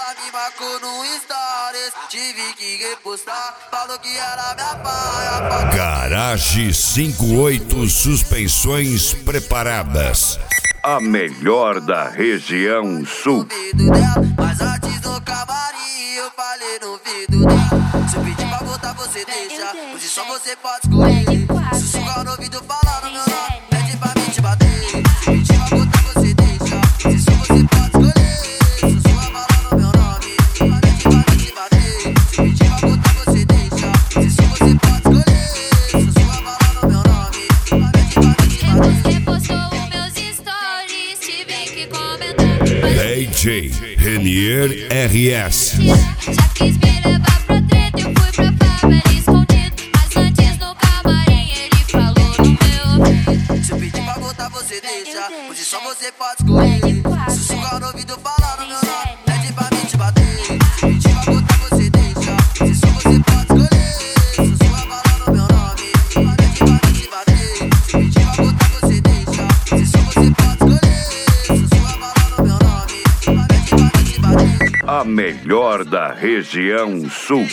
Ela me marcou no Stories, tive que repostar. Falou que era minha paia. Garage 58 Suspensões preparadas. A melhor da região sul. Mas antes no camarim eu falei no ouvido dela. Se eu pedir pra voltar você deixa, hoje só você pode escolher. Sussurrar no ouvido falando meu nome, pede pra mim te bater. Se eu pedir pra voltar você deixa, hoje só você pode escolher. Sussurrar falando meu nome, pede pra mim te bater. Se eu pedir pra voltar você deixa, hoje só você pode escolher. Sussurrar falando meu nome, pede pra mim te bater. Você postou os meus stories, tive que comentar. DJ Renier RS. Já quis me levar pra treta, eu fui pra favela escondido. Mas antes no camarim ele falou no meu ouvido. Se eu pedir pra voltar você deixa, hoje só você pode escolher. Sussurrar no ouvido falando meu nome, pede pra mim te bater. Se eu pedir pra voltar você deixa, hoje só você pode escolher. Sussurrar falando meu nome, pede pra mim te bater. Se eu pedir pra voltar você deixa, hoje só você pode escolher. Sussurrar falando meu nome, pede pra mim te bater. A melhor da região sul.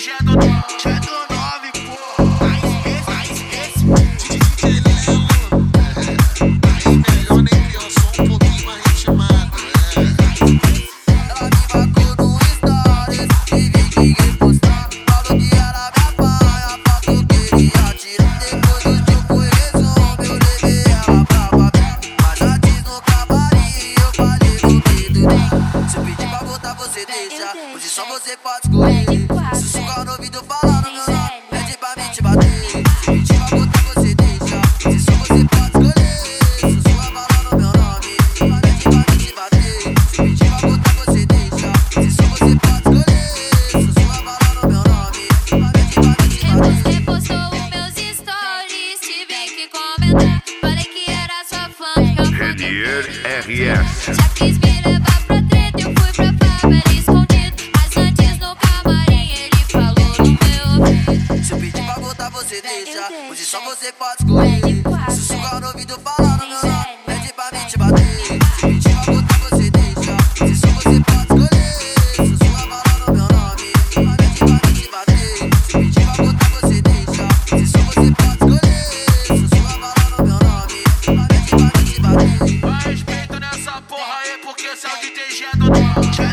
Hoje só você pode escolher. Sussurrar no ouvido falando meu nome, pede pra mim te bater. Se pedir pra voltar você deixa, hoje só você pode escolher. Sussurrar falando meu nome, pede pra mim te bater. Se pedir pra voltar você deixa, hoje só você pode escolher. Sussurrar falando meu nome, pede pra mim te bater. Você postou os meus stories, tive que comentar. Falei que era sua fã, Renier RS. já quis me levar pra treta, eu fui pra favela escondido. Mas antes no camarim ele falou no meu ouvido. Se eu pedir pra voltar você deixa, hoje só você pode escolher. Sussurrar no ouvido falando meu nome, pede pra mim te bater. Se pedir pra voltar você deixa, hoje só você pode escolher. Sussurrar falando meu nome, pede pra mim te bater. Se pedir pra voltar você deixa, hoje só você pode escolher. Sussurrar falando meu nome, pede pra mim te bater. Vai respeito nessa porra aí, porque esse é o DJ do